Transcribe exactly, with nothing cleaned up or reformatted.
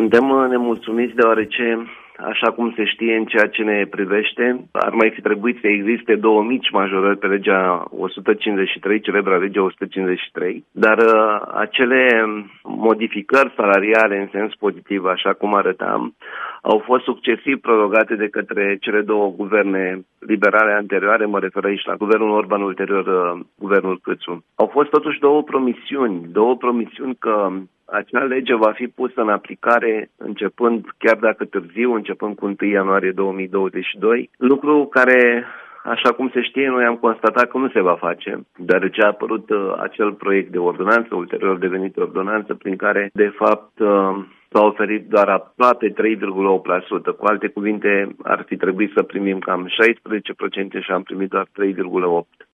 Suntem uh, nemulțumiți deoarece, așa cum se știe în ceea ce ne privește, ar mai fi trebuit să existe două mici majorări pe legea o sută cincizeci și trei, celebra legea o sută cincizeci și trei, dar uh, acele modificări salariale în sens pozitiv, așa cum arătam, au fost succesiv prorogate de către cele două guverne liberale anterioare, mă refer aici la guvernul Orban, ulterior uh, guvernul Câțu. Au fost totuși două promisiuni, două promisiuni că acea lege va fi pusă în aplicare începând, chiar dacă târziu, începând cu întâi ianuarie două mii douăzeci și doi, lucru care, așa cum se știe, noi am constatat că nu se va face, deoarece a apărut uh, acel proiect de ordonanță, ulterior devenit ordonanță, prin care, de fapt, uh, s-a oferit doar aproape trei virgulă opt la sută. Cu alte cuvinte, ar fi trebuit să primim cam șaisprezece la sută și am primit doar trei virgulă opt la sută.